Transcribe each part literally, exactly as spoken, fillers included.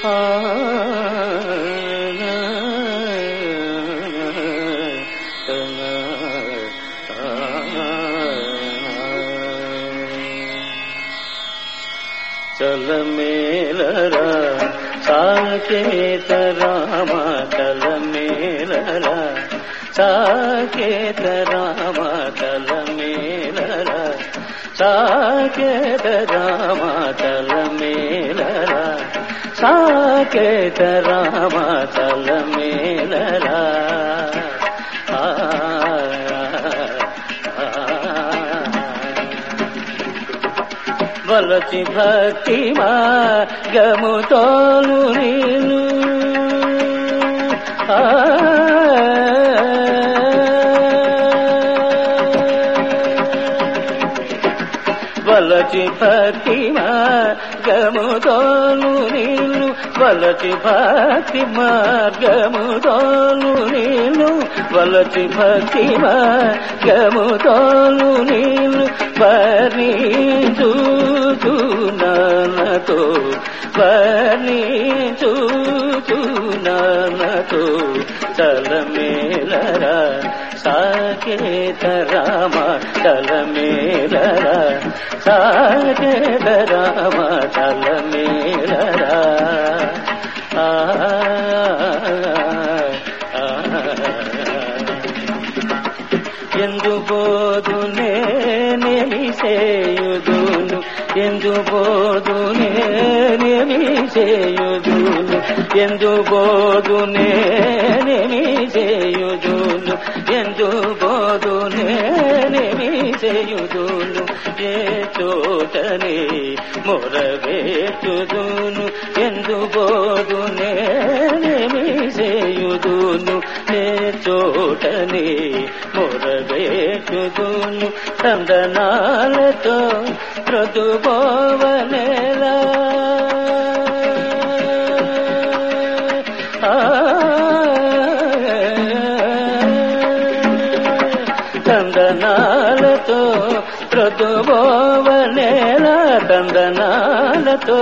చలమేలరా సాకేత రామ చలమేలరా సాకేత రామ చలమేలరా సాకేత రామ చలమేలరా సాకేత రామ చలమేలరా వలచి భక్తి మార్గముతోను నీను వలచి భక్తి మార్గముతోను నీను వలచి భక్తి మార్గముతోను నీను వలచి భక్తి మార్గముతోను నీను పని చూచునానతో పని చూచునానతో చలమేలరా సాకేత రామ చలమేలరా సాకేత రామ చలమేలరా ఎందు బోధు నేనేమి చేయుదును ఎందు బోధు నేనేమి చేయుదును ఎందు బోధు నేనేమి చేయుదును ఎందు బోధు నేనేమి చేయుదును ఏ చోటనే మొరవేచుదును ఎందు బోధు నేనేమి చేయుదును ఏ చోటనే మొరవేచుదును చందనాలతో మృదుభోవనేలా చందనాలతో మృదుభోవనేలా చందనాలతో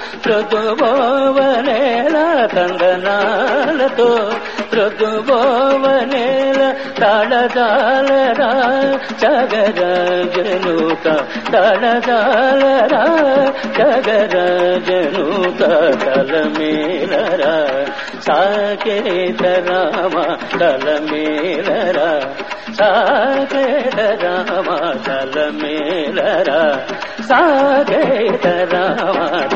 మృదుభోవనేలా చందనాలతో మృదుభోవనేల తాళదాలరా జగర జనుక తాళదాలరా జగర జనుక తలమేలరా సాకేత రామ తలమేలరా సాకేత రామ తలమేలరా సాకేత రామ